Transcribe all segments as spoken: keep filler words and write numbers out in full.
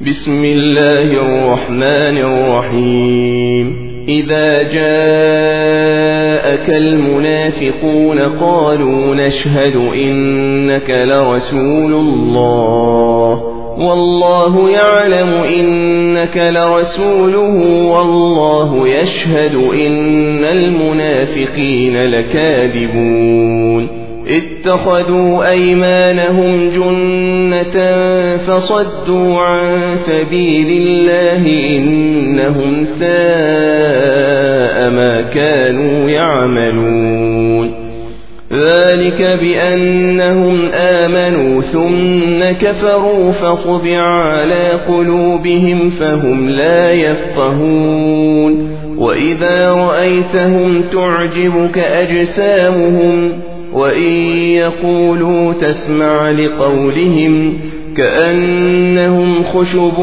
بسم الله الرحمن الرحيم إذا جاءك المنافقون قالوا نشهد إنك لرسول الله والله يعلم إنك لرسوله والله يشهد إن المنافقين لكاذبون اتخذوا أيمانهم جنة فصدوا عن سبيل الله إنهم ساء ما كانوا يعملون ذلك بأنهم آمنوا ثم كفروا فطبع على قلوبهم فهم لا يفقهون وإذا رأيتهم تعجبك أجسامهم وإن يقولوا تسمع لقولهم كأنهم خشب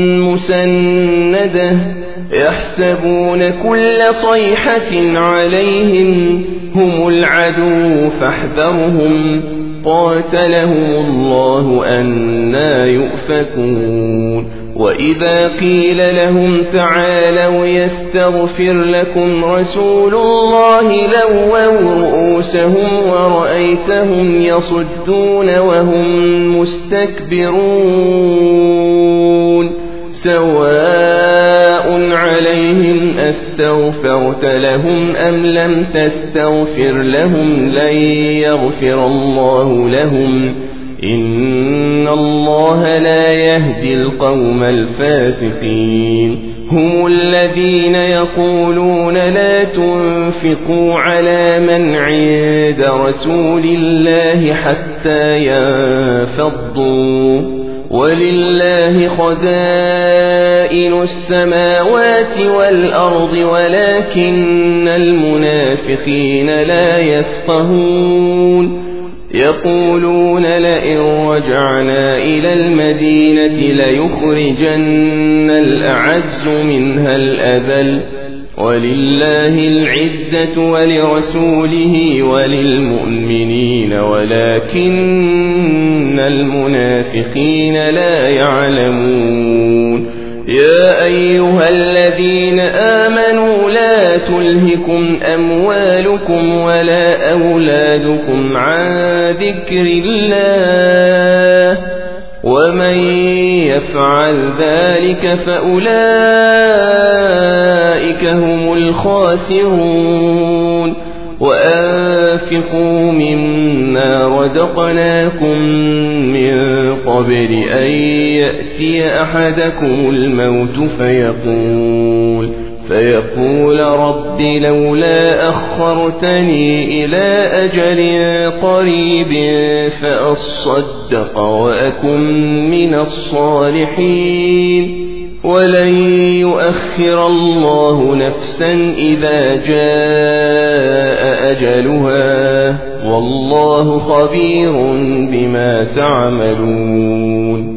مسندة يحسبون كل صيحة عليهم هم العدو فاحذرهم قاتلهم الله أنى يؤفكون وإذا قيل لهم تعالوا يستغفر لكم رسول الله لووا رؤوسهم ورأيتهم يصدون وهم مستكبرون سواء عليهم أستغفرت لهم أم لم تستغفر لهم لن يغفر الله لهم إن الله لا يهدي القوم الفاسقين هم الذين يقولون لا تنفقوا على من عند رسول الله حتى ينفضوا ولله خزائن السماوات والأرض ولكن المنافقين لا يفقهون يقولون لئن رجعنا إلى المدينة ليخرجن الأعز منها الأذل ولله العزة ولرسوله وللمؤمنين ولكن المنافقين لا يعلمون يا أيها الذين آمنوا لا تلهكم أموالكم ولا أولادكم عن ذكر الله ومن يفعل ذلك فأولئك هم الخاسرون وأنفقوا مما رزقناكم من قبل أن يأتي أحدكم الموت فيقول فيقول رب لولا أخرتني إلى أجل قريب فأصدق وأكن من الصالحين ولن يؤخر الله نفسا إذا جاء أجلها والله خبير بما تعملون